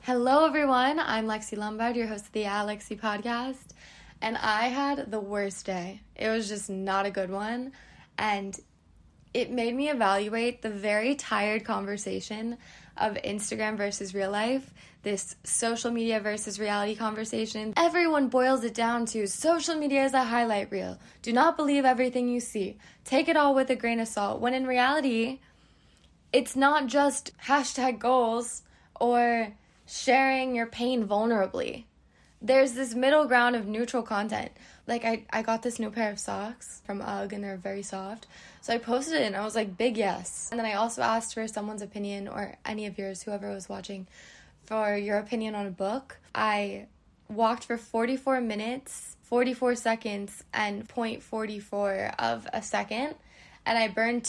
Hello everyone, I'm Lexi Lombard, your host of the Lexi podcast, and I had the worst day. It was just not a good one, and it made me evaluate the very tired conversation of Instagram versus real life, this social media versus reality conversation. Everyone boils it down to social media is a highlight reel. Do not believe everything you see. Take it all with a grain of salt, when in reality, it's not just hashtag goals or sharing your pain vulnerably. There's this middle ground of neutral content. Like, I got this new pair of socks from UGG, and they're very soft. So I posted it, and I was like, big yes. And then I also asked for someone's opinion, or any of yours, whoever was watching, for your opinion on a book. I walked for 44 minutes, 44 seconds, and 0.44 of a second, and I burned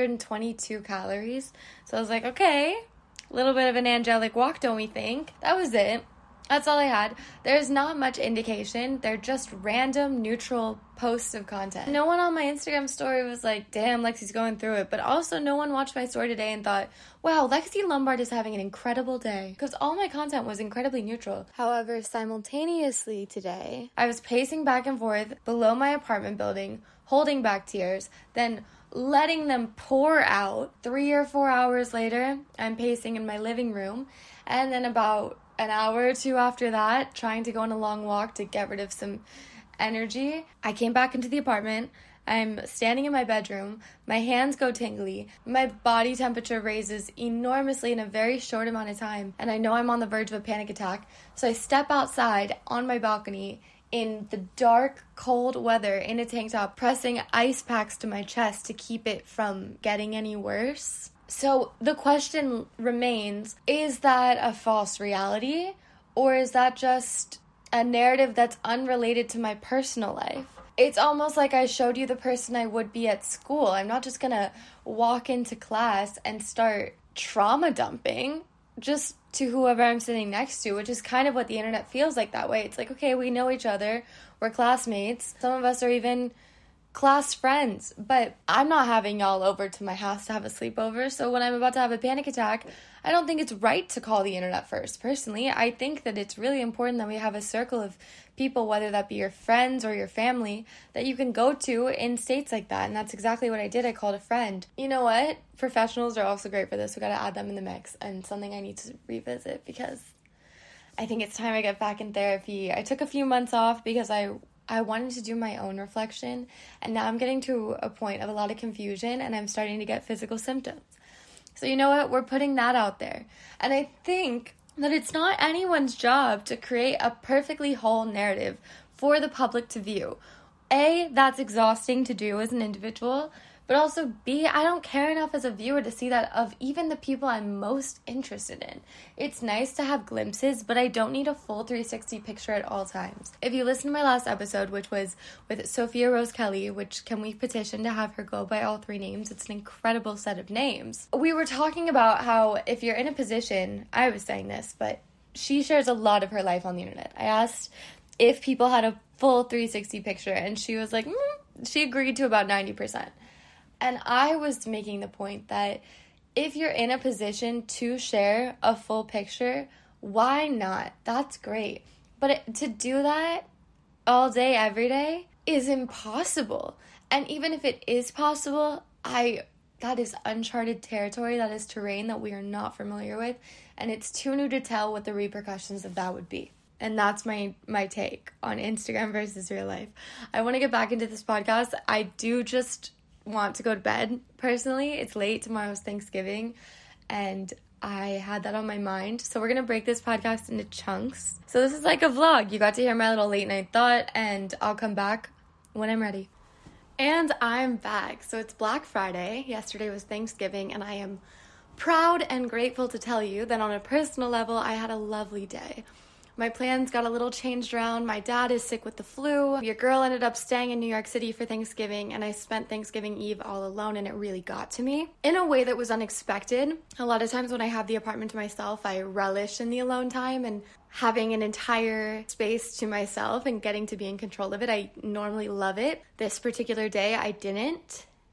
222 calories. So I was like, okay, a little bit of an angelic walk, don't we think? That was it. That's all I had. There's not much indication. They're just random, neutral posts of content. No one on my Instagram story was like, damn, Lexi's going through it. But also no one watched my story today and thought, wow, Lexi Lombard is having an incredible day. Because all my content was incredibly neutral. However, simultaneously today, I was pacing back and forth below my apartment building, holding back tears, then letting them pour out. 3 or 4 hours later, I'm pacing in my living room. And then about an hour or two after that, trying to go on a long walk to get rid of some energy, I came back into the apartment. I'm standing in my bedroom. My hands go tingly. My body temperature raises enormously in a very short amount of time. And I know I'm on the verge of a panic attack. So I step outside on my balcony in the dark, cold weather in a tank top, pressing ice packs to my chest to keep it from getting any worse. So the question remains, is that a false reality, or is that just a narrative that's unrelated to my personal life? It's almost like I showed you the person I would be at school. I'm not just gonna walk into class and start trauma dumping just to whoever I'm sitting next to, which is kind of what the internet feels like that way. It's like, okay, we know each other, we're classmates, some of us are even class friends, but I'm not having y'all over to my house to have a sleepover. So when I'm about to have a panic attack, I don't think it's right to call the internet first. Personally, I think that it's really important that we have a circle of people, whether that be your friends or your family, that you can go to in states like that. And that's exactly what I did. I called a friend. You know what? Professionals are also great for this. We got to add them in the mix, and something I need to revisit because I think it's time I get back in therapy. I took a few months off because I wanted to do my own reflection, and now I'm getting to a point of a lot of confusion, and I'm starting to get physical symptoms. So you know what? We're putting that out there. And I think that it's not anyone's job to create a perfectly whole narrative for the public to view. A, that's exhausting to do as an individual, but also B, I don't care enough as a viewer to see that of even the people I'm most interested in. It's nice to have glimpses, but I don't need a full 360 picture at all times. If you listen to my last episode, which was with Sophia Rose Kelly, which can we petition to have her go by all 3 names? It's an incredible set of names. We were talking about how if you're in a position, I was saying this, but she shares a lot of her life on the internet. I asked if people had a full 360 picture, and she was like, she agreed to about 90%. And I was making the point that if you're in a position to share a full picture, why not? That's great. But to do that all day, every day is impossible. And even if it is possible, that is uncharted territory. That is terrain that we are not familiar with. And it's too new to tell what the repercussions of that would be. And that's my take on Instagram versus real life. I want to get back into this podcast. I do just want to go to bed. Personally, it's late. Tomorrow's Thanksgiving, and I had that on my mind. So we're gonna break this podcast into chunks. So this is like a vlog. You got to hear my little late night thought, and I'll come back when I'm ready. And I'm back. So it's Black Friday. Yesterday was Thanksgiving, and I am proud and grateful to tell you that on a personal level, I had a lovely day. My plans got a little changed around. My dad is sick with the flu. Your girl ended up staying in New York City for Thanksgiving, and I spent Thanksgiving Eve all alone, and it really got to me in a way that was unexpected. A lot of times when I have the apartment to myself, I relish in the alone time and having an entire space to myself and getting to be in control of it. I normally love it. This particular day, I didn't.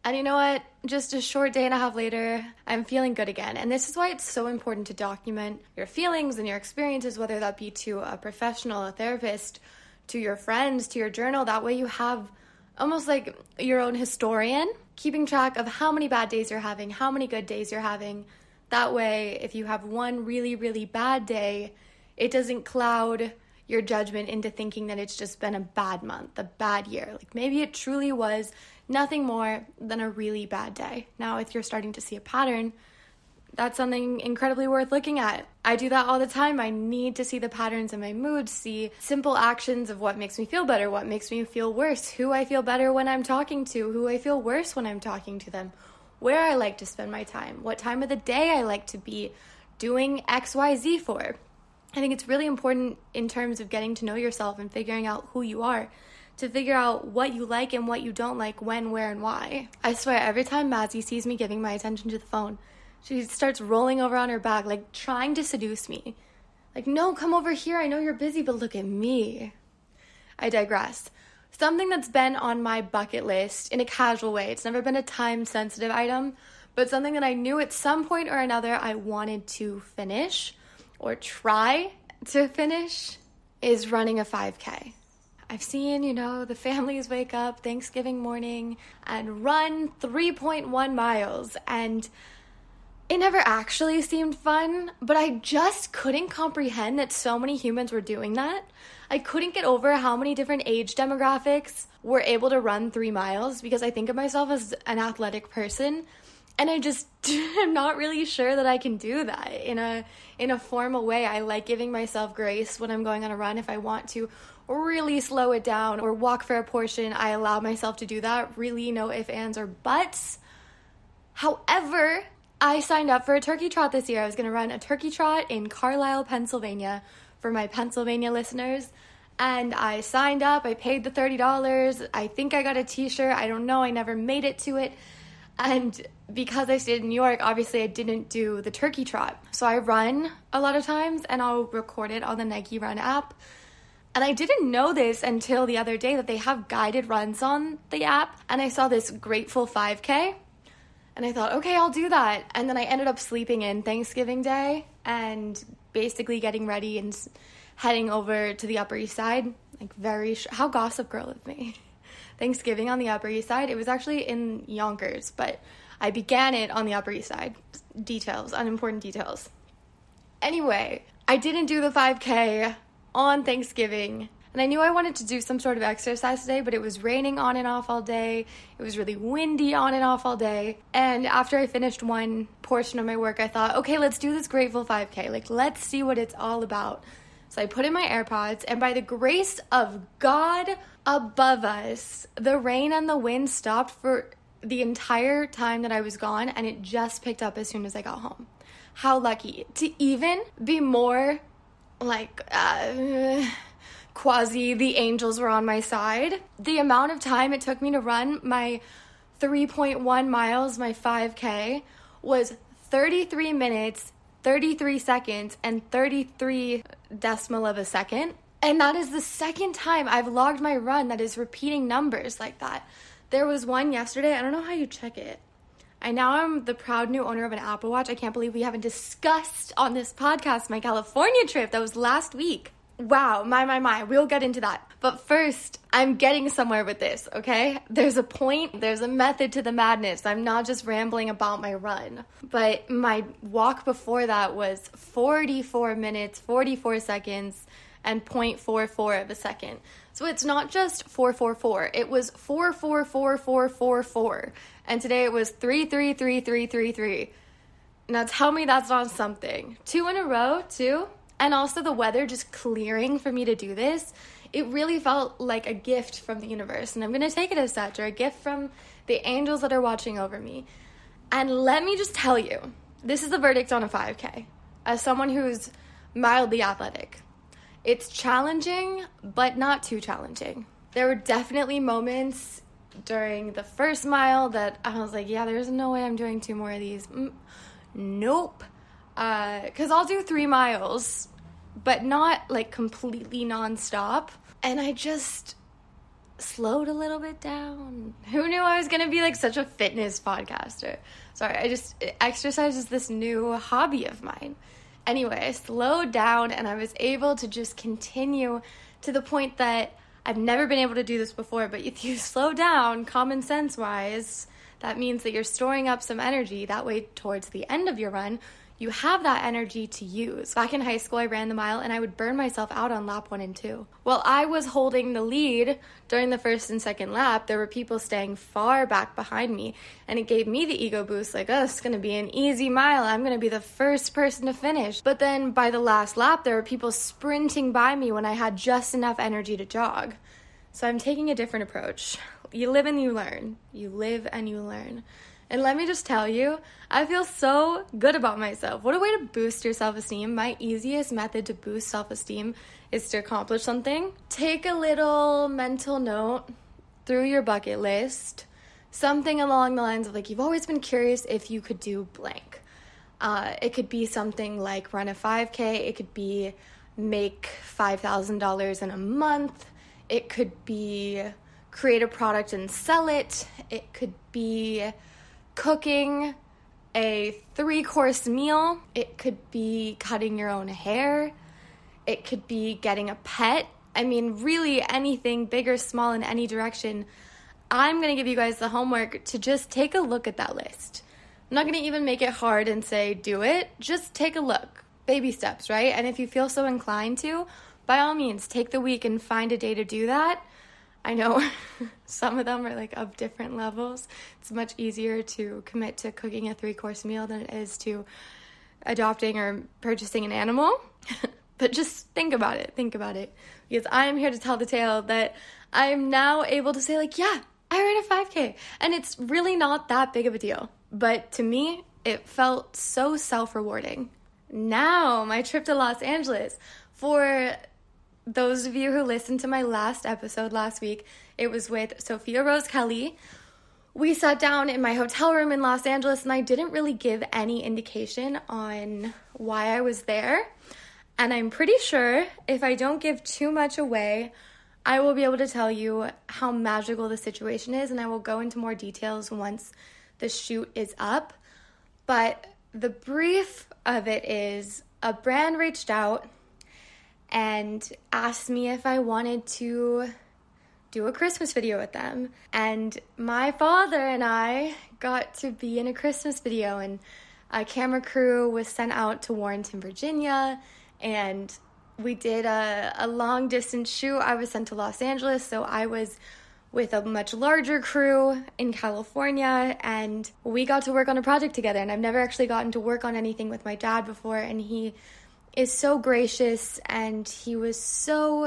And you know what? Just a short day and a half later, I'm feeling good again. And this is why it's so important to document your feelings and your experiences, whether that be to a professional, a therapist, to your friends, to your journal. That way you have almost like your own historian, keeping track of how many bad days you're having, how many good days you're having. That way, if you have one really, really bad day, it doesn't cloud your judgment into thinking that it's just been a bad month, a bad year. Like maybe it truly was nothing more than a really bad day. Now, if you're starting to see a pattern, that's something incredibly worth looking at. I do that all the time. I need to see the patterns in my mood, see simple actions of what makes me feel better, what makes me feel worse, who I feel better when I'm talking to, who I feel worse when I'm talking to them, where I like to spend my time, what time of the day I like to be doing XYZ for. I think it's really important in terms of getting to know yourself and figuring out who you are, to figure out what you like and what you don't like, when, where, and why. I swear, every time Mazzy sees me giving my attention to the phone, she starts rolling over on her back, like trying to seduce me. Like, no, come over here. I know you're busy, but look at me. I digress. Something that's been on my bucket list in a casual way, it's never been a time-sensitive item, but something that I knew at some point or another I wanted to finish or try to finish is running a 5K. I've seen, the families wake up Thanksgiving morning and run 3.1 miles, and it never actually seemed fun, but I just couldn't comprehend that so many humans were doing that. I couldn't get over how many different age demographics were able to run 3 miles, because I think of myself as an athletic person, and I just am not really sure that I can do that in a formal way. I like giving myself grace when I'm going on a run. If I want to really slow it down or walk for a portion, I allow myself to do that. Really, no ifs, ands, or buts. However, I signed up for a turkey trot this year. I was going to run a turkey trot in Carlisle, Pennsylvania for my Pennsylvania listeners. And I signed up. I paid the $30. I think I got a t-shirt. I don't know. I never made it to it. And because I stayed in New York, obviously I didn't do the turkey trot. So I run a lot of times and I'll record it on the Nike Run app. And I didn't know this until the other day that they have guided runs on the app. And I saw this Grateful 5K. And I thought, okay, I'll do that. And then I ended up sleeping in Thanksgiving Day and basically getting ready and heading over to the Upper East Side. Like how Gossip Girl of me. Thanksgiving on the Upper East Side. It was actually in Yonkers, but I began it on the Upper East Side. Details, unimportant details. Anyway, I didn't do the 5K on Thanksgiving, and I knew I wanted to do some sort of exercise today, but it was raining on and off all day. It was really windy on and off all day. And after I finished one portion of my work, I thought, okay, let's do this Grateful 5K. Like, let's see what it's all about. So I put in my AirPods, and by the grace of God above us, the rain and the wind stopped for the entire time that I was gone, and it just picked up as soon as I got home. How lucky to even be more like quasi the angels were on my side. The amount of time it took me to run my 3.1 miles, my 5K, was 33 minutes, 33 seconds, and 33 decimal of a second. And that is the second time I've logged my run that is repeating numbers like that. There was one yesterday. I don't know how you check it. I now am the proud new owner of an Apple Watch. I can't believe we haven't discussed on this podcast my California trip. That was last week. Wow, my. We'll get into that. But first, I'm getting somewhere with this, okay? There's a point, there's a method to the madness. I'm not just rambling about my run. But my walk before that was 44 minutes, 44 seconds, and 0.44 of a second. So it's not just 444. It was 4444444. And today it was 333333. Now tell me that's not something. 2 in a row, too. And also the weather just clearing for me to do this. It really felt like a gift from the universe. And I'm going to take it as such, or a gift from the angels that are watching over me. And let me just tell you, this is the verdict on a 5K. As someone who's mildly athletic, it's challenging, but not too challenging. There were definitely moments during the first mile that I was like, yeah, there's no way I'm doing 2 more of these. Nope. Because I'll do 3 miles, but not like completely nonstop. And I just slowed a little bit down. Who knew I was going to be like such a fitness podcaster? Sorry, exercise is this new hobby of mine. Anyway, I slowed down and I was able to just continue to the point that I've never been able to do this before, but if you slow down, common sense wise, that means that you're storing up some energy. That way, towards the end of your run, you have that energy to use. Back in high school, I ran the mile and I would burn myself out on lap 1 and 2. While I was holding the lead during the first and second lap, there were people staying far back behind me, and it gave me the ego boost, like, oh, it's going to be an easy mile. I'm going to be the first person to finish. But then by the last lap, there were people sprinting by me when I had just enough energy to jog. So I'm taking a different approach. You live and you learn. You live and you learn. And let me just tell you, I feel so good about myself. What a way to boost your self-esteem. My easiest method to boost self-esteem is to accomplish something. Take a little mental note through your bucket list, something along the lines of, like, you've always been curious if you could do blank. It could be something like run a 5K. It could be make $5,000 in a month. It could be create a product and sell it. It could be cooking a 3-course meal. It could be cutting your own hair. It could be getting a pet. I mean, really anything, big or small, in any direction. I'm going to give you guys the homework to just take a look at that list. I'm not going to even make it hard and say do it. Just take a look. Baby steps, right? And if you feel so inclined to, by all means, take the week and find a day to do that. I know some of them are like of different levels. It's much easier to commit to cooking a 3-course meal than it is to adopting or purchasing an animal. But just think about it. Because I am here to tell the tale that I am now able to say, like, yeah, I ran a 5K. And it's really not that big of a deal. But to me, it felt so self-rewarding. Now, my trip to Los Angeles. For those of you who listened to my last episode last week, it was with Sophia Rose Kelly. We sat down in my hotel room in Los Angeles, and I didn't really give any indication on why I was there. And I'm pretty sure if I don't give too much away, I will be able to tell you how magical the situation is, and I will go into more details once the shoot is up. But the brief of it is a brand reached out and asked me if I wanted to do a Christmas video with them. And my father and I got to be in a Christmas video, and a camera crew was sent out to Warrenton, Virginia, and we did a long distance shoot. I was sent to Los Angeles, so I was with a much larger crew in California, and we got to work on a project together. And I've never actually gotten to work on anything with my dad before, and he is so gracious, and he was so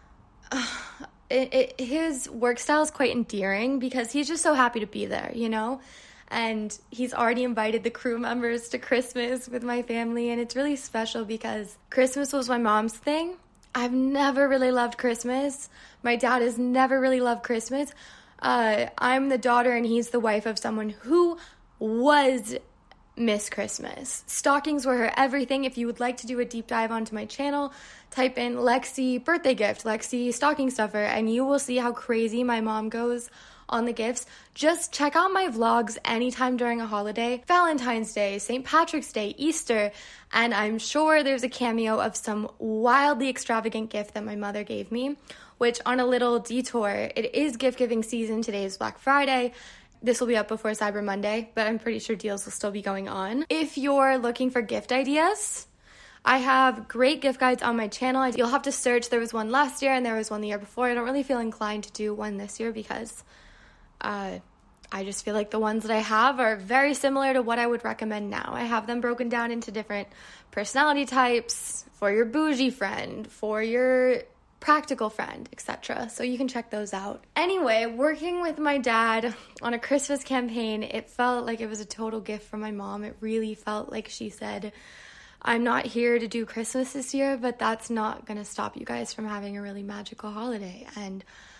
his work style is quite endearing because he's just so happy to be there, you know? And he's already invited the crew members to Christmas with my family, and it's really special because Christmas was my mom's thing. I've never really loved Christmas. My dad has never really loved Christmas. I'm the daughter, and he's the wife of someone who was Miss Christmas. Stockings were her everything. If you would like to do a deep dive onto my channel, type in Lexi birthday gift, Lexi stocking stuffer, and you will see how crazy my mom goes on the gifts. Just check out my vlogs anytime during a holiday, Valentine's Day, St. Patrick's Day, Easter, and I'm sure there's a cameo of some wildly extravagant gift that my mother gave me, which, on a little detour, it is gift giving season. Today is Black Friday. This will be up before Cyber Monday, but I'm pretty sure deals will still be going on. If you're looking for gift ideas, I have great gift guides on my channel. You'll have to search. There was one last year and there was one the year before. I don't really feel inclined to do one this year because I just feel like the ones that I have are very similar to what I would recommend now. I have them broken down into different personality types for your bougie friend, for your practical friend, etc. So you can check those out. Anyway, working with my dad on a Christmas campaign, it felt like it was a total gift from my mom. It really felt like she said, I'm not here to do Christmas this year, but that's not going to stop you guys from having a really magical holiday. And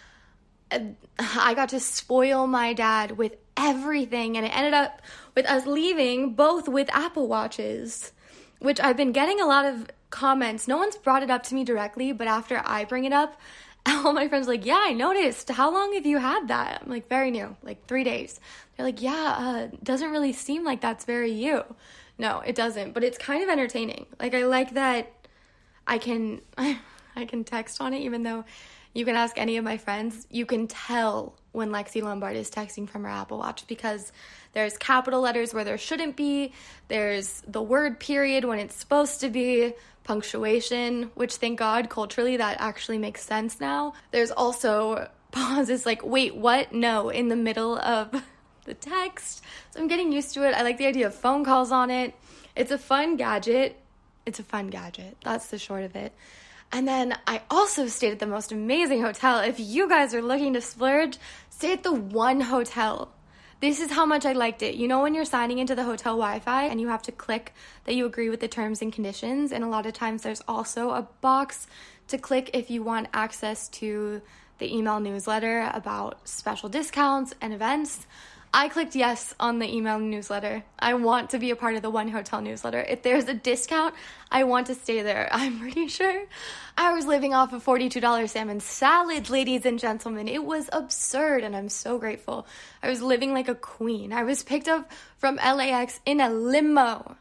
I got to spoil my dad with everything, and it ended up with us leaving both with Apple Watches, which I've been getting a lot of comments. No one's brought it up to me directly, but after I bring it up, All my friends are like, yeah, I noticed. How long have you had that? I'm like, very new, like 3 days. They're like, yeah, doesn't really seem like that's very you. No, it doesn't, but it's kind of entertaining. Like, I like that I can text on it, even though you can ask any of my friends. You can tell when Lexi Lombard is texting from her Apple Watch because there's capital letters where there shouldn't be. There's the word period when it's supposed to be. Punctuation, which thank God culturally that actually makes sense now. There's also pauses like, wait, what? No, in the middle of the text. So I'm getting used to it. I like the idea of phone calls on it. It's a fun gadget. That's the short of it. And then I also stayed at the most amazing hotel. If you guys are looking to splurge, stay at the One Hotel. This is how much I liked it. You know when you're signing into the hotel Wi-Fi and you have to click that you agree with the terms and conditions, and a lot of times there's also a box to click if you want access to the email newsletter about special discounts and events. I clicked yes on the email newsletter. I want to be a part of the One Hotel newsletter. If there's a discount, I want to stay there. I'm pretty sure I was living off of $42 salmon salad, ladies and gentlemen. It was absurd, and I'm so grateful. I was living like a queen. I was picked up from LAX in a limo.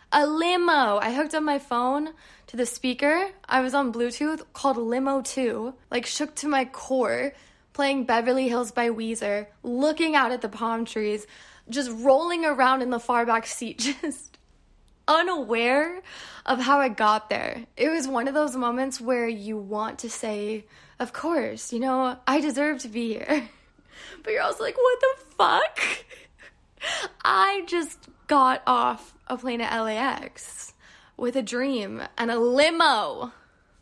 I hooked up my phone to the speaker. I was on Bluetooth called Limo 2, like shook to my core, playing Beverly Hills by Weezer, looking out at the palm trees, just rolling around in the far back seat, just unaware of how I got there. It was one of those moments where you want to say, of course, I deserve to be here. But you're also like, what the fuck? I just got off a plane at LAX with a dream and a limo.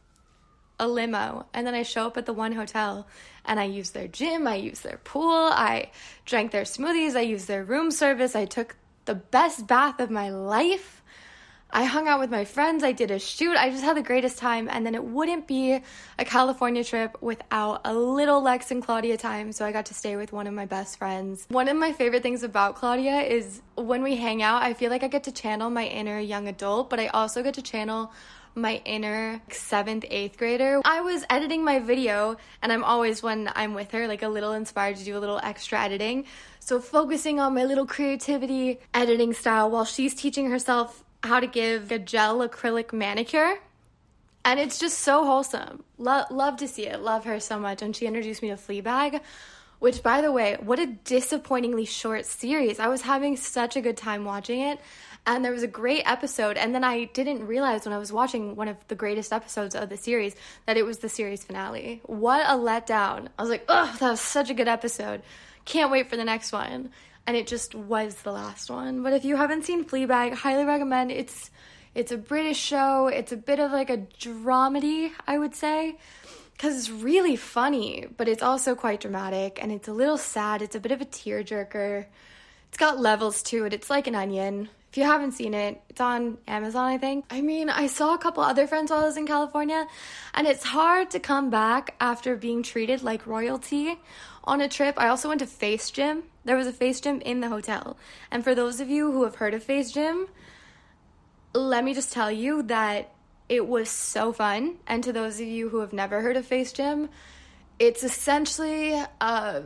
And then I show up at the One Hotel and I use their gym, I use their pool, I drank their smoothies, I used their room service, I took the best bath of my life, I hung out with my friends, I did a shoot, I just had the greatest time. And then it wouldn't be a California trip without a little Lex and Claudia time, so I got to stay with one of my best friends. One of my favorite things about Claudia is when we hang out, I feel like I get to channel my inner young adult, but I also get to channel my inner 7th, 8th grader. I was editing my video, and I'm always, when I'm with her, like a little inspired to do a little extra editing. So focusing on my little creativity editing style while she's teaching herself how to give a gel acrylic manicure. And it's just so wholesome. Love to see it. Love her so much. And she introduced me to Fleabag, which, by the way, what a disappointingly short series. I was having such a good time watching it. And there was a great episode, and then I didn't realize when I was watching one of the greatest episodes of the series that it was the series finale. What a letdown. I was like, oh, that was such a good episode. Can't wait for the next one. And it just was the last one. But if you haven't seen Fleabag, highly recommend. It's a British show. It's a bit of like a dramedy, I would say, because it's really funny, but it's also quite dramatic, and it's a little sad. It's a bit of a tearjerker. It's got levels to it. It's like an onion. If you haven't seen it, it's on Amazon, I think. I mean, I saw a couple other friends while I was in California, and it's hard to come back after being treated like royalty on a trip. I also went to Face Gym. There was a Face Gym in the hotel. And for those of you who have heard of Face Gym, let me just tell you that it was so fun. And to those of you who have never heard of Face Gym, it's essentially a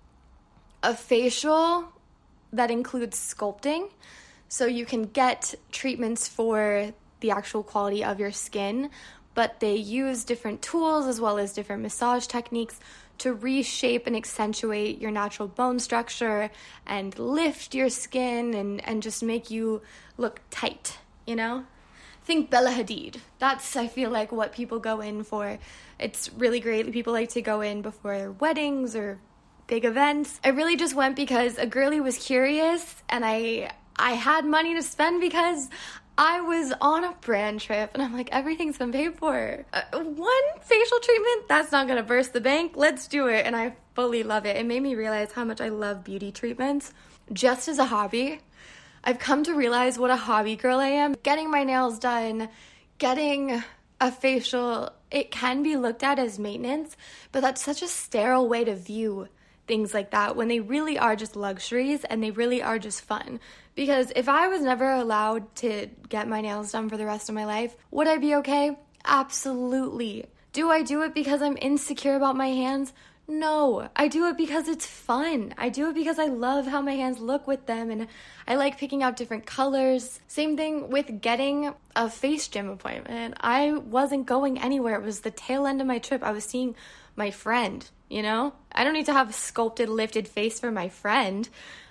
facial that includes sculpting. So you can get treatments for the actual quality of your skin, but they use different tools as well as different massage techniques to reshape and accentuate your natural bone structure and lift your skin and just make you look tight, Think Bella Hadid. That's, I feel like, what people go in for. It's really great. People like to go in before weddings or big events. I really just went because a girlie was curious, and I had money to spend because I was on a brand trip, and I'm like, everything's been paid for. One facial treatment, that's not gonna burst the bank. Let's do it. And I fully love it. It made me realize how much I love beauty treatments just as a hobby. I've come to realize what a hobby girl I am. Getting my nails done, getting a facial, it can be looked at as maintenance, but that's such a sterile way to view things like that when they really are just luxuries and they really are just fun. Because if I was never allowed to get my nails done for the rest of my life, would I be okay? Absolutely. Do I do it because I'm insecure about my hands? No, I do it because it's fun. I do it because I love how my hands look with them, and I like picking out different colors. Same thing with getting a face gym appointment. I wasn't going anywhere. It was the tail end of my trip. I was seeing my friend, you know? I don't need to have a sculpted, lifted face for my friend.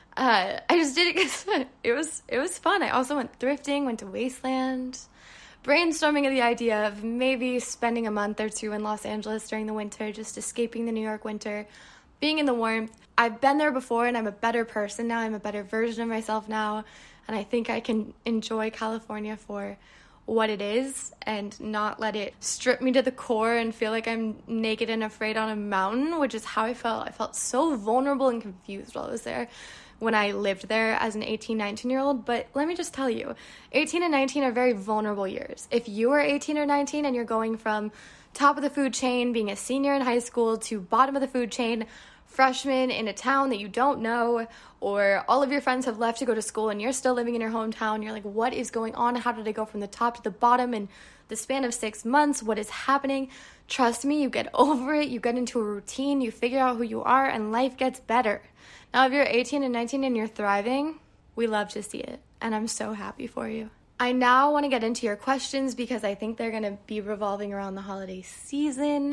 I just did it because it was fun. I also went thrifting, went to Wasteland, brainstorming of the idea of maybe spending a month or two in Los Angeles during the winter, just escaping the New York winter, being in the warmth. I've been there before, and I'm a better person now. I'm a better version of myself now, and I think I can enjoy California for what it is and not let it strip me to the core and feel like I'm naked and afraid on a mountain, which is how I felt. I felt so vulnerable and confused while I was there when I lived there as an 18, 19-year-old. But let me just tell you, 18 and 19 are very vulnerable years. If you are 18 or 19 and you're going from top of the food chain, being a senior in high school, to bottom of the food chain, freshman in a town that you don't know, or all of your friends have left to go to school and you're still living in your hometown, you're like, what is going on? How did I go from the top to the bottom in the span of 6 months? What is happening? Trust me, you get over it, you get into a routine, you figure out who you are, and life gets better. Now, if you're 18 and 19 and you're thriving, we love to see it, and I'm so happy for you. I now want to get into your questions because I think they're going to be revolving around the holiday season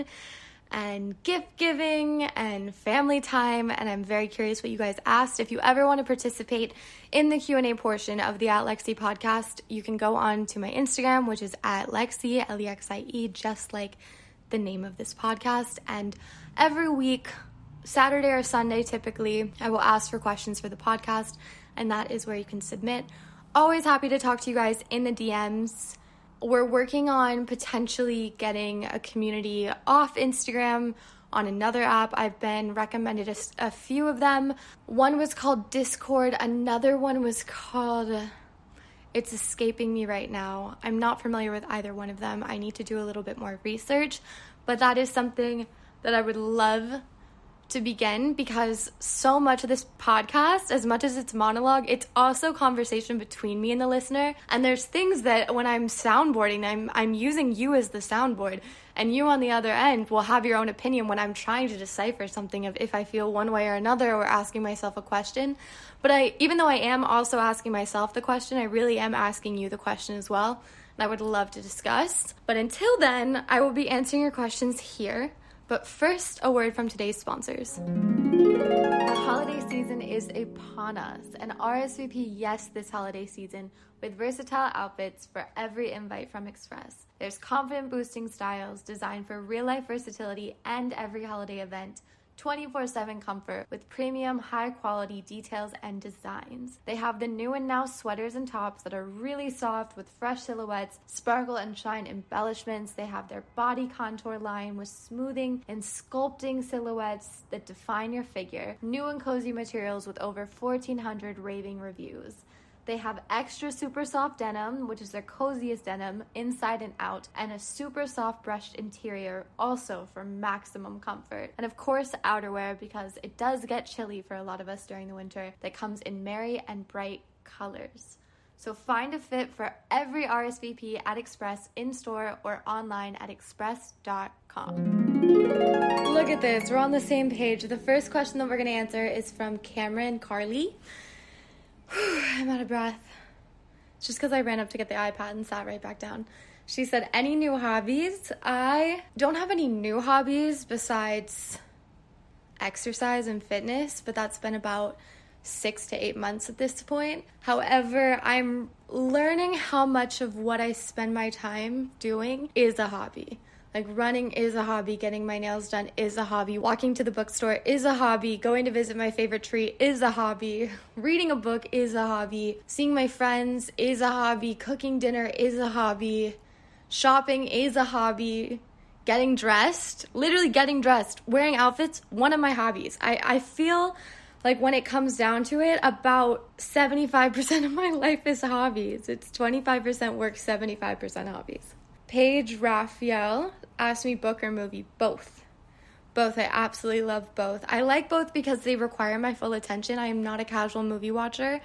and gift giving and family time, and I'm very curious what you guys asked. If you ever want to participate in the Q&A portion of the @Lexie podcast, you can go on to my Instagram, which is @Lexie, Lexie, just like the name of this podcast, and every week, Saturday or Sunday typically, I will ask for questions for the podcast, and that is where you can submit. Always happy to talk to you guys in the DMs. We're working on potentially getting a community off Instagram on another app. I've been recommended a few of them. One was called Discord. Another one was called... It's escaping me right now. I'm not familiar with either one of them. I need to do a little bit more research, but that is something that I would love to begin, because so much of this podcast, as much as it's monologue, it's also conversation between me and the listener. And there's things that when I'm soundboarding, I'm using you as the soundboard, and you on the other end will have your own opinion when I'm trying to decipher something of if I feel one way or another, or asking myself a question. But even though I am also asking myself the question, I really am asking you the question as well, and I would love to discuss. But until then, I will be answering your questions here. But first, a word from today's sponsors. The holiday season is upon us, and RSVP yes this holiday season with versatile outfits for every invite from Express. There's confident boosting styles designed for real-life versatility and every holiday event. 24/7 comfort with premium high-quality details and designs. They have the new and now sweaters and tops that are really soft with fresh silhouettes, sparkle and shine embellishments. They have their body contour line with smoothing and sculpting silhouettes that define your figure. New and cozy materials with over 1,400 raving reviews. They have extra super soft denim, which is their coziest denim, inside and out, and a super soft brushed interior, also for maximum comfort. And of course, outerwear, because it does get chilly for a lot of us during the winter, that comes in merry and bright colors. So find a fit for every RSVP at Express, in-store or online at express.com. Look at this, we're on the same page. The first question that we're going to answer is from Cameron Carly. I'm out of breath. It's just because I ran up to get the iPad and sat right back down. She said, any new hobbies? I don't have any new hobbies besides exercise and fitness, but that's been about 6 to 8 months at this point. However, I'm learning how much of what I spend my time doing is a hobby. Like, running is a hobby, getting my nails done is a hobby, walking to the bookstore is a hobby, going to visit my favorite tree is a hobby, reading a book is a hobby, seeing my friends is a hobby, cooking dinner is a hobby, shopping is a hobby, getting dressed, literally getting dressed, wearing outfits, one of my hobbies. I feel like when it comes down to it, about 75% of my life is hobbies. It's 25% work, 75% hobbies. Paige Raphael asked me book or movie. Both. I absolutely love both. I like both because they require my full attention. I am not a casual movie watcher.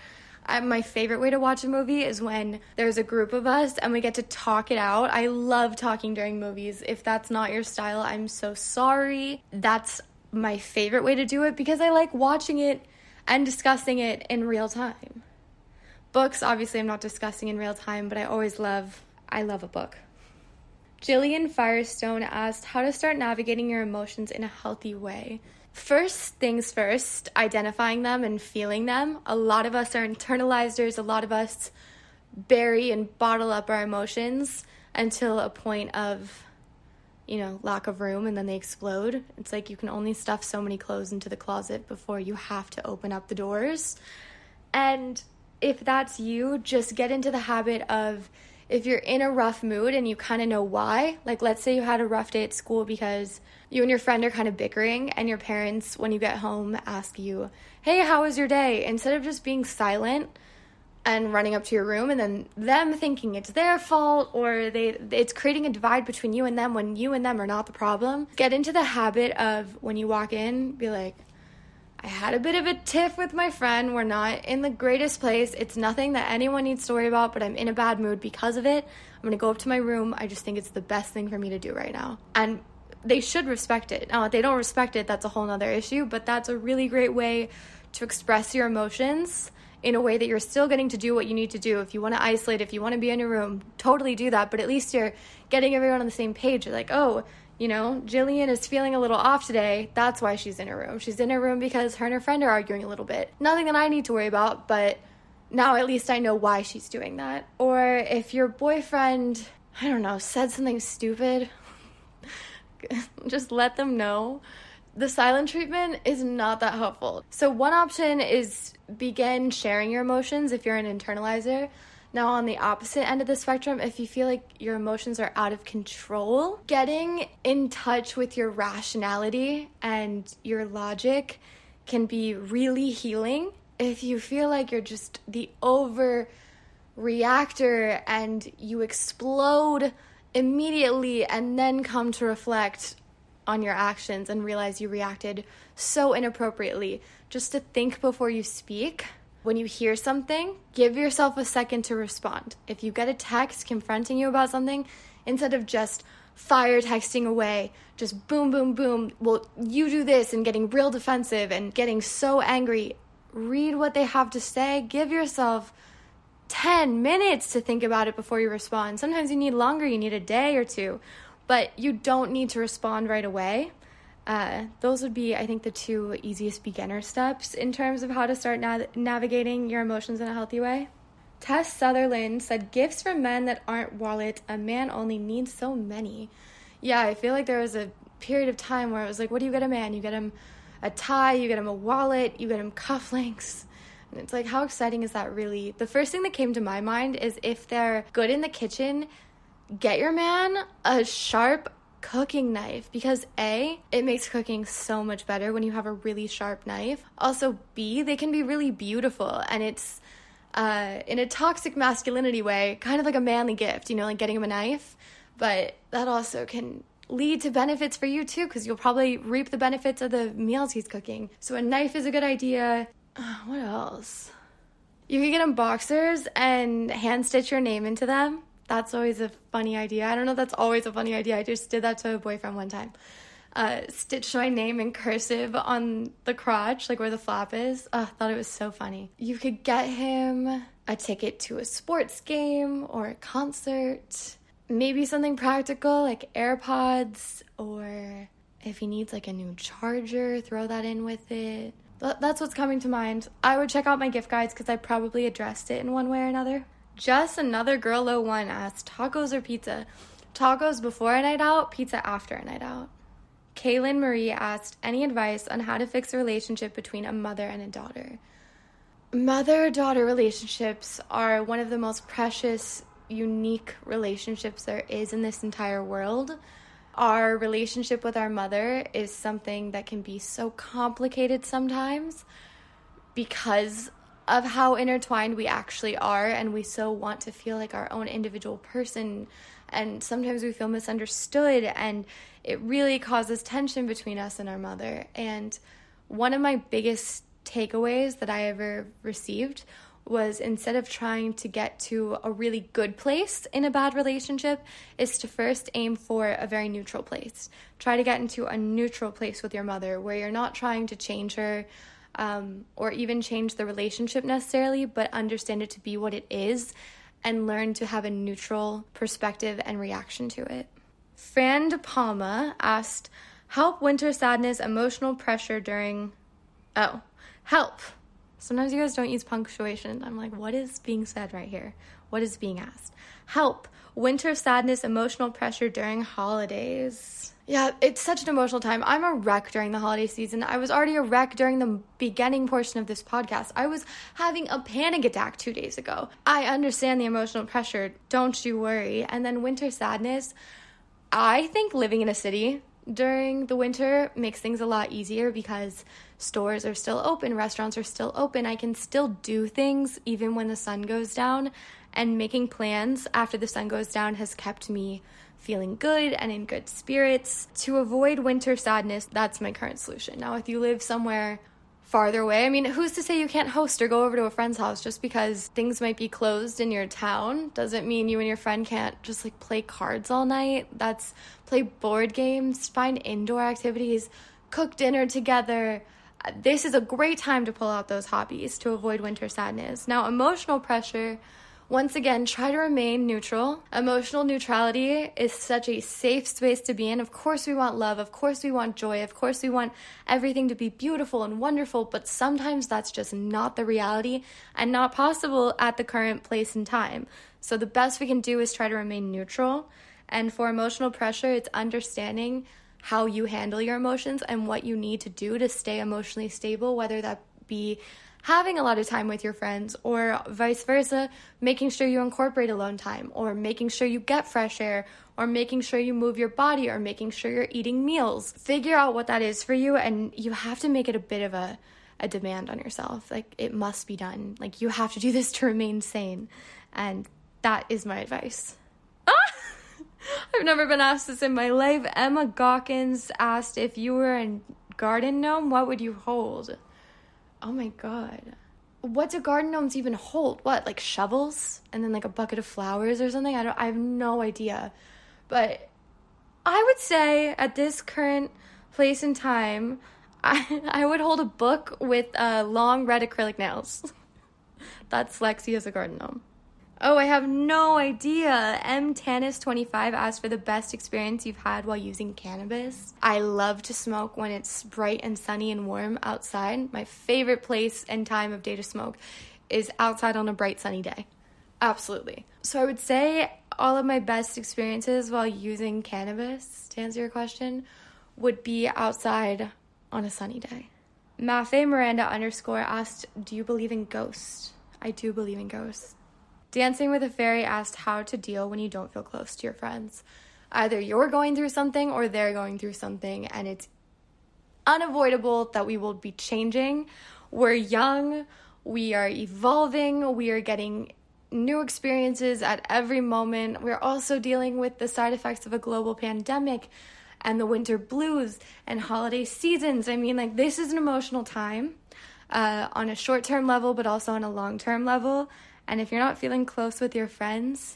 My favorite way to watch a movie is when there's a group of us and we get to talk it out. I love talking during movies. If that's not your style, I'm so sorry. That's my favorite way to do it because I like watching it and discussing it in real time. Books, obviously, I'm not discussing in real time, but I love a book. Jillian Firestone asked how to start navigating your emotions in a healthy way. First things first, identifying them and feeling them. A lot of us are internalizers. A lot of us bury and bottle up our emotions until a point of, lack of room, and then they explode. It's like you can only stuff so many clothes into the closet before you have to open up the doors. And if that's you, just get into the habit of, if you're in a rough mood and you kind of know why, like let's say you had a rough day at school because you and your friend are kind of bickering and your parents, when you get home, ask you, hey, how was your day? Instead of just being silent and running up to your room and then them thinking it's their fault or it's creating a divide between you and them when you and them are not the problem, get into the habit of when you walk in, be like, I had a bit of a tiff with my friend. We're not in the greatest place. It's nothing that anyone needs to worry about, but I'm in a bad mood because of it. I'm going to go up to my room. I just think it's the best thing for me to do right now. And they should respect it. Now, if they don't respect it, that's a whole nother issue, but that's a really great way to express your emotions in a way that you're still getting to do what you need to do. If you want to isolate, if you want to be in your room, totally do that, but at least you're getting everyone on the same page. You're like, oh, Jillian is feeling a little off today. That's why she's in her room. She's in her room because her and her friend are arguing a little bit. Nothing that I need to worry about, but now at least I know why she's doing that. Or if your boyfriend, said something stupid, just let them know. The silent treatment is not that helpful. So one option is begin sharing your emotions if you're an internalizer. Now, on the opposite end of the spectrum, if you feel like your emotions are out of control, getting in touch with your rationality and your logic can be really healing. If you feel like you're just the overreactor and you explode immediately and then come to reflect on your actions and realize you reacted so inappropriately, just to think before you speak. When you hear something, give yourself a second to respond. If you get a text confronting you about something, instead of just fire texting away, just boom, boom, boom, well, you do this, and getting real defensive and getting so angry, read what they have to say. Give yourself 10 minutes to think about it before you respond. Sometimes you need longer, you need a day or two, but you don't need to respond right away. Those would be, I think, the two easiest beginner steps in terms of how to start navigating your emotions in a healthy way. Tess Sutherland said, gifts for men that aren't wallet, a man only needs so many. Yeah, I feel like there was a period of time where it was like, what do you get a man? You get him a tie, you get him a wallet, you get him cufflinks. And it's like, how exciting is that really? The first thing that came to my mind is if they're good in the kitchen, get your man a sharp cooking knife, because A, it makes cooking so much better when you have a really sharp knife. Also, B, they can be really beautiful, and it's in a toxic masculinity way, kind of like a manly gift, like getting him a knife, but that also can lead to benefits for you too, because you'll probably reap the benefits of the meals he's cooking. So a knife is a good idea. What else? You could get him boxers and hand stitch your name into them. That's always a funny idea. I don't know if that's always a funny idea. I just did that to a boyfriend one time. Stitched my name in cursive on the crotch, like where the flap is. I thought it was so funny. You could get him a ticket to a sports game or a concert. Maybe something practical like AirPods, or if he needs like a new charger, throw that in with it. That's what's coming to mind. I would check out my gift guides because I probably addressed it in one way or another. Just another girl 01 asked, tacos or pizza? Tacos before a night out, pizza after a night out. Kaylin Marie asked, any advice on how to fix a relationship between a mother and a daughter? Mother-daughter relationships are one of the most precious, unique relationships there is in this entire world. Our relationship with our mother is something that can be so complicated sometimes because of how intertwined we actually are, and we so want to feel like our own individual person, and sometimes we feel misunderstood, and it really causes tension between us and our mother. And one of my biggest takeaways that I ever received was, instead of trying to get to a really good place in a bad relationship, is to first aim for a very neutral place. Try to get into a neutral place with your mother where you're not trying to change her or even change the relationship necessarily, but understand it to be what it is and learn to have a neutral perspective and reaction to it. Fran De Palma asked, help winter sadness, emotional pressure during... help. Sometimes you guys don't use punctuation. I'm like, what is being said right here? What is being asked? Help. Winter sadness, emotional pressure during holidays. Yeah, it's such an emotional time. I'm a wreck during the holiday season. I was already a wreck during the beginning portion of this podcast. I was having a panic attack 2 days ago. I understand the emotional pressure. Don't you worry. And then winter sadness. I think living in a city during the winter makes things a lot easier because stores are still open, restaurants are still open. I can still do things even when the sun goes down, and making plans after the sun goes down has kept me feeling good and in good spirits. To avoid winter sadness, that's my current solution. Now, if you live somewhere farther away, I mean, who's to say you can't host or go over to a friend's house? Just because things might be closed in your town doesn't mean you and your friend can't just like play cards all night. Play board games, find indoor activities, cook dinner together. This is a great time to pull out those hobbies to avoid winter sadness. Now, emotional pressure, once again, try to remain neutral. Emotional neutrality is such a safe space to be in. Of course we want love. Of course we want joy. Of course we want everything to be beautiful and wonderful, but sometimes that's just not the reality and not possible at the current place and time. So the best we can do is try to remain neutral. And for emotional pressure, it's understanding how you handle your emotions and what you need to do to stay emotionally stable, whether that be having a lot of time with your friends or vice versa, making sure you incorporate alone time or making sure you get fresh air or making sure you move your body or making sure you're eating meals. Figure out what that is for you, and you have to make it a bit of a demand on yourself. Like, it must be done. Like, you have to do this to remain sane, and that is my advice. I've never been asked this in my life. Emma Gawkins asked, if you were a garden gnome, what would you hold? Oh my god. What do garden gnomes even hold? What, like shovels? And then like a bucket of flowers or something? I have no idea. But I would say at this current place and time, I would hold a book with long red acrylic nails. That's Lexi as a garden gnome. Oh, I have no idea. M. Tanis25 asked for the best experience you've had while using cannabis. I love to smoke when it's bright and sunny and warm outside. My favorite place and time of day to smoke is outside on a bright sunny day. Absolutely. So I would say all of my best experiences while using cannabis, to answer your question, would be outside on a sunny day. Mafe Miranda _ asked, do you believe in ghosts? I do believe in ghosts. Dancing with a Fairy asked how to deal when you don't feel close to your friends. Either you're going through something or they're going through something, and it's unavoidable that we will be changing. We're young, we are evolving, we are getting new experiences at every moment. We're also dealing with the side effects of a global pandemic and the winter blues and holiday seasons. I mean, like, this is an emotional time on a short-term level, but also on a long-term level. And if you're not feeling close with your friends,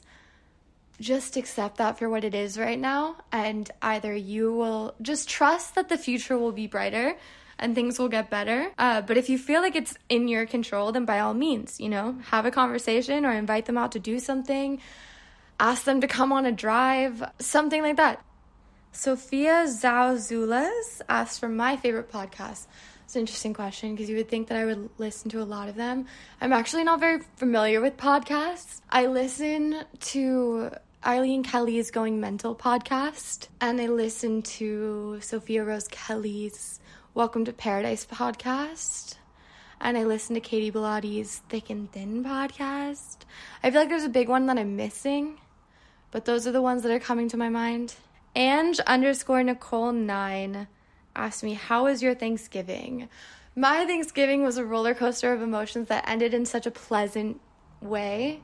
just accept that for what it is right now. And either you will just trust that the future will be brighter and things will get better. But if you feel like it's in your control, then by all means, have a conversation or invite them out to do something. Ask them to come on a drive, something like that. Sophia Zauzulas asked for my favorite podcast. It's an interesting question because you would think that I would listen to a lot of them. I'm actually not very familiar with podcasts. I listen to Eileen Kelly's Going Mental podcast, and I listen to Sophia Rose Kelly's Welcome to Paradise podcast, and I listen to Katie Bellotti's Thick and Thin podcast. I feel like there's a big one that I'm missing, but those are the ones that are coming to my mind. Ange _ Nicole 9 asked me, how was your Thanksgiving? My Thanksgiving was a roller coaster of emotions that ended in such a pleasant way.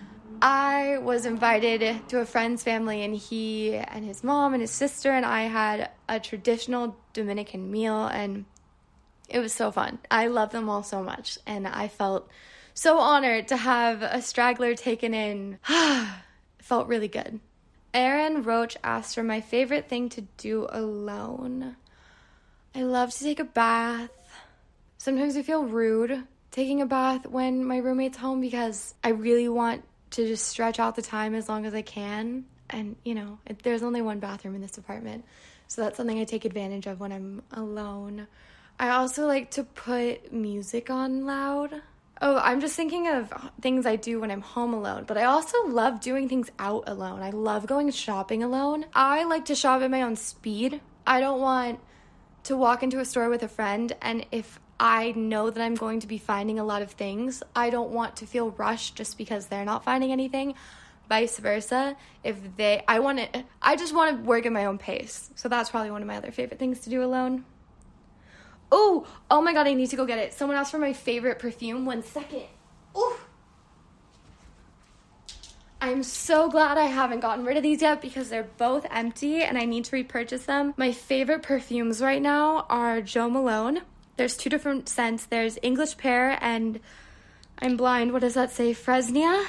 I was invited to a friend's family, and he and his mom and his sister and I had a traditional Dominican meal, and it was so fun. I love them all so much, and I felt So honored to have a straggler taken in. Felt really good. Aaron Roach asked for my favorite thing to do alone. I love to take a bath. Sometimes I feel rude taking a bath when my roommate's home because I really want to just stretch out the time as long as I can. And, there's only one bathroom in this apartment, so that's something I take advantage of when I'm alone. I also like to put music on loud. Oh, I'm just thinking of things I do when I'm home alone, but I also love doing things out alone. I love going shopping alone. I like to shop at my own speed. I don't want to walk into a store with a friend, and if I know that I'm going to be finding a lot of things, I don't want to feel rushed just because they're not finding anything. Vice versa. I just want to work at my own pace. So that's probably one of my other favorite things to do alone. Oh my God, I need to go get it. Someone asked for my favorite perfume. 1 second. Ooh. I'm so glad I haven't gotten rid of these yet because they're both empty and I need to repurchase them. My favorite perfumes right now are Jo Malone. There's 2 different scents. There's English Pear and I'm blind. What does that say? Fresia?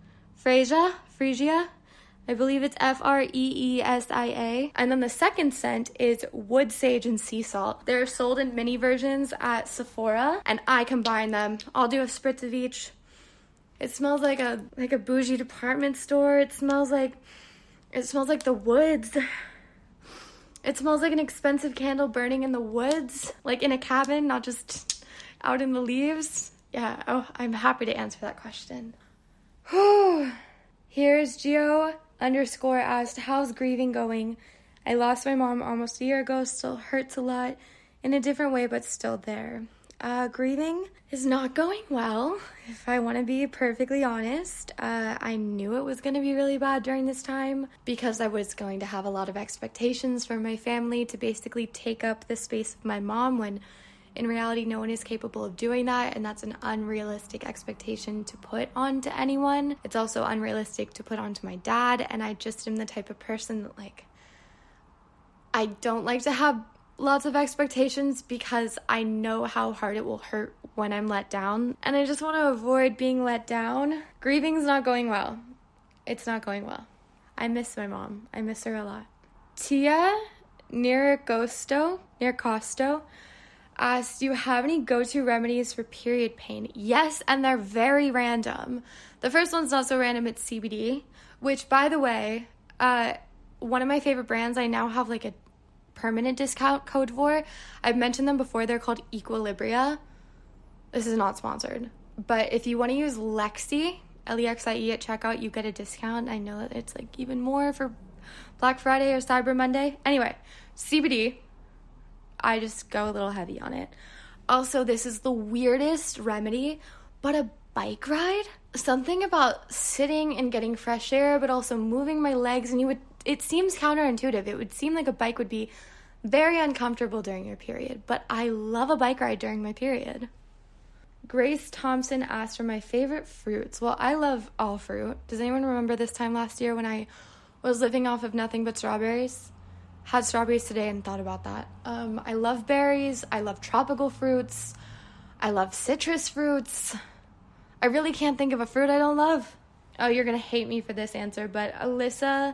I believe it's Freesia. And then the second scent is Wood Sage and Sea Salt. They're sold in mini versions at Sephora, and I combine them. I'll do a spritz of each. It smells like a bougie department store. It smells like the woods. It smells like an expensive candle burning in the woods, like in a cabin, not just out in the leaves. Yeah, I'm happy to answer that question. Here's Gio _ asked, how's grieving going? I lost my mom almost a year ago, still hurts a lot, in a different way, but still there. Grieving is not going well, if I want to be perfectly honest. I knew it was going to be really bad during this time because I was going to have a lot of expectations from my family to basically take up the space of my mom when in reality no one is capable of doing that, and that's an unrealistic expectation to put onto anyone. It's also unrealistic to put onto my dad, and I just am the type of person that I don't like to have lots of expectations because I know how hard it will hurt when I'm let down, and I just want to avoid being let down. Grieving's not going well. It's not going well. I miss my mom. I miss her a lot. Tia Niracosto asked, do you have any go-to remedies for period pain? Yes, and they're very random. The first one's not so random, it's CBD, which, by the way, one of my favorite brands I now have a permanent discount code for. I've mentioned them before. They're called Equilibria. This is not sponsored. But if you want to use Lexie, Lexie at checkout, you get a discount. I know that it's even more for Black Friday or Cyber Monday. Anyway, CBD. I just go a little heavy on it. Also, this is the weirdest remedy, but a bike ride? Something about sitting and getting fresh air, but also moving my legs, and it seems counterintuitive. It would seem like a bike would be very uncomfortable during your period, but I love a bike ride during my period. Grace Thompson asked for my favorite fruits. Well, I love all fruit. Does anyone remember this time last year when I was living off of nothing but strawberries? Had strawberries today and thought about that. I love berries. I love tropical fruits. I love citrus fruits. I really can't think of a fruit I don't love. Oh, you're going to hate me for this answer, but Alyssa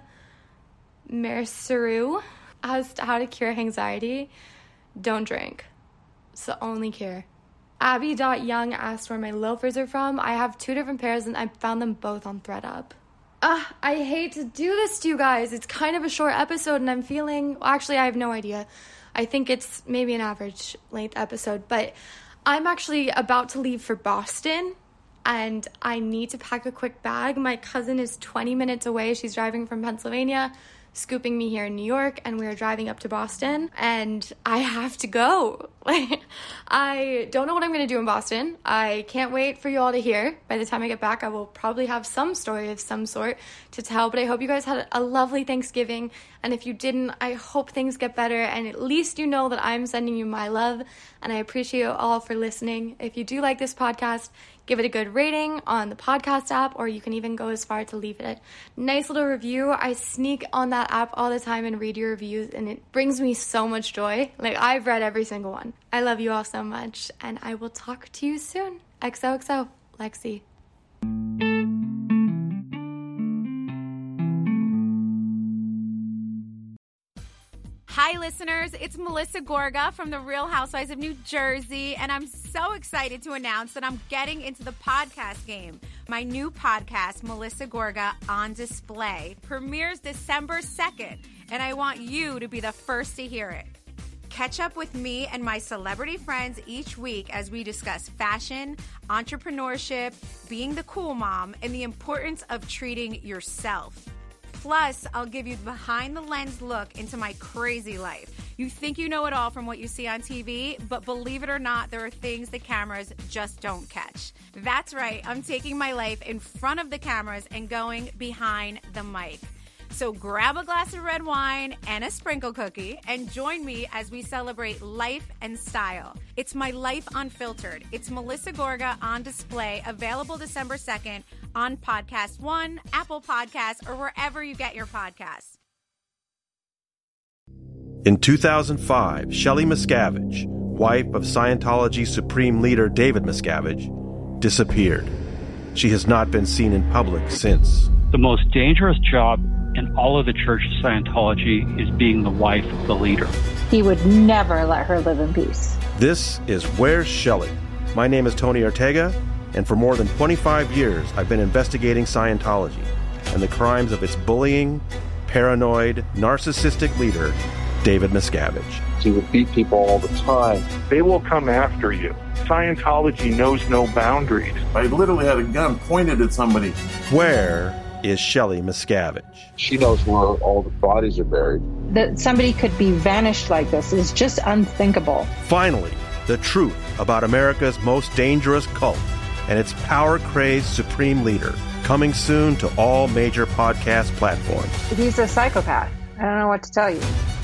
Merceru asked how to cure anxiety. Don't drink. It's the only cure. Abby.Young asked where my loafers are from. I have 2 different pairs and I found them both on ThreadUp. I hate to do this to you guys. It's kind of a short episode and I'm feeling... Actually, I have no idea. I think it's maybe an average length episode. But I'm actually about to leave for Boston and I need to pack a quick bag. My cousin is 20 minutes away. She's driving from Pennsylvania, scooping me here in New York, and we're driving up to Boston, and I have to go. I don't know what I'm going to do in Boston. I can't wait for you all to hear. By the time I get back, I will probably have some story of some sort to tell, but I hope you guys had a lovely Thanksgiving, and if you didn't, I hope things get better, and at least you know that I'm sending you my love, and I appreciate you all for listening. If you do like this podcast, give it a good rating on the podcast app, or you can even go as far to leave it a nice little review. I sneak on that app all the time and read your reviews, and it brings me so much joy. I've read every single one. I love you all so much, and I will talk to you soon. XOXO. Lexi. Hi, listeners. It's Melissa Gorga from The Real Housewives of New Jersey, and I'm so excited to announce that I'm getting into the podcast game. My new podcast, Melissa Gorga On Display, premieres December 2nd, and I want you to be the first to hear it. Catch up with me and my celebrity friends each week as we discuss fashion, entrepreneurship, being the cool mom, and the importance of treating yourself. Plus, I'll give you the behind-the-lens look into my crazy life. You think you know it all from what you see on TV, but believe it or not, there are things the cameras just don't catch. That's right, I'm taking my life in front of the cameras and going behind the mic. So grab a glass of red wine and a sprinkle cookie and join me as we celebrate life and style. It's my life unfiltered. It's Melissa Gorga On Display, available December 2nd on Podcast One, Apple Podcasts, or wherever you get your podcasts. In 2005, Shelley Miscavige, wife of Scientology Supreme Leader David Miscavige, disappeared. She has not been seen in public since. The most dangerous job in all of the Church of Scientology is being the wife of the leader. He would never let her live in peace. This is Where's Shelley? My name is Tony Ortega, and for more than 25 years, I've been investigating Scientology and the crimes of its bullying, paranoid, narcissistic leader, David Miscavige. He would beat people all the time. They will come after you. Scientology knows no boundaries. I literally had a gun pointed at somebody. Where is Shelley Miscavige? She knows where all the bodies are buried. That somebody could be vanished like this is just unthinkable. Finally, the truth about America's most dangerous cult and its power-crazed supreme leader, coming soon to all major podcast platforms. He's a psychopath. I don't know what to tell you.